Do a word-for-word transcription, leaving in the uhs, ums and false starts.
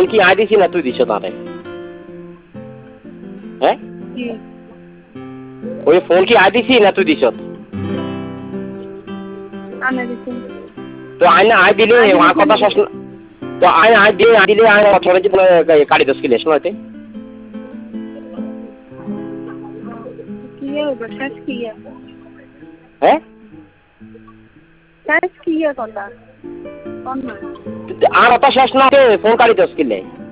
কি আই দিছি না তুই দিছ তারে? হ্যাঁ ওই ফোন কি আই দিছি না তুই দিছ? আনা দিছি। তো আইনা আই দিলে আর কথা শেষ না। তো আই আই দিলে আই দিলে আই অথরে যে কাটি দশ কিলো শোনাতে কি হবে শেষ কি হ্যাঁ শেষ কি কথা কোন আর কথা শেষ না ফোন কাটি দশ কিলো